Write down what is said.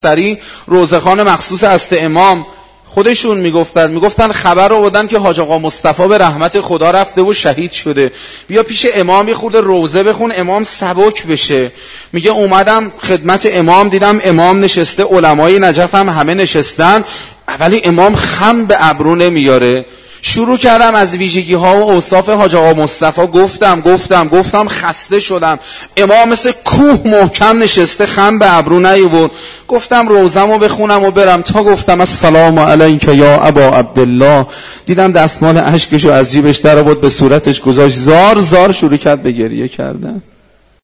سریع روزخان مخصوص است امام خودشون میگفتن خبر رو بودن که حاج آقا مصطفی به رحمت خدا رفته و شهید شده، بیا پیش امام خود روزه بخون امام سبک بشه. میگه اومدم خدمت امام، دیدم امام نشسته، علمای نجف هم همه نشستن، ولی امام خم به ابرو نمیاره. شروع کردم از ویژگی ها و اوصاف حاج آقا مصطفی گفتم خسته شدم. امام مثل کوه محکم نشسته، خم به ابرو نیاورد. گفتم روزمو بخونم و برم، تا گفتم السلام علیک یا ابا عبدالله، دیدم دستمال اشکشو از جیبش در آورد به صورتش گذاشت، زار شروع کرد به گریه کردن.